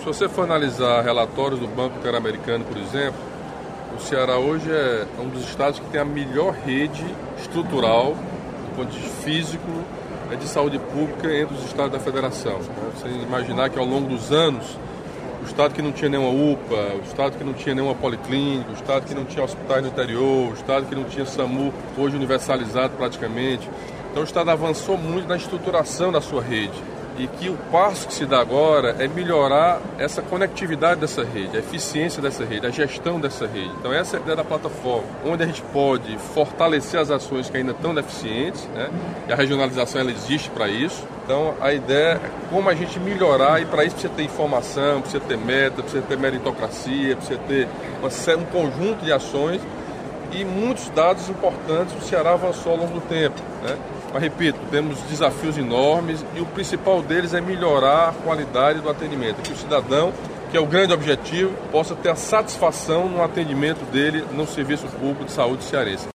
Se você for analisar relatórios do Banco Interamericano, por exemplo, o Ceará hoje é um dos estados que tem a melhor rede estrutural, do ponto de vista físico, de saúde pública entre os estados da federação. Você imaginar que ao longo dos anos, o estado que não tinha nenhuma UPA, o estado que não tinha nenhuma policlínica, o estado que não tinha hospitais no interior, o estado que não tinha SAMU, hoje universalizado praticamente. Então o estado avançou muito na estruturação da sua rede. E que o passo que se dá agora é melhorar essa conectividade dessa rede, a eficiência dessa rede, a gestão dessa rede. Então essa é a ideia da plataforma, onde a gente pode fortalecer as ações que ainda estão deficientes, né? E a regionalização ela existe para isso. Então a ideia é como a gente melhorar, e para isso precisa ter informação, precisa ter meta, precisa ter meritocracia, precisa ter um conjunto de ações e muitos dados importantes. O Ceará avançou ao longo do tempo, né? Mas, repito, temos desafios enormes e o principal deles é melhorar a qualidade do atendimento. Que o cidadão, que é o grande objetivo, possa ter a satisfação no atendimento dele no serviço público de saúde cearense.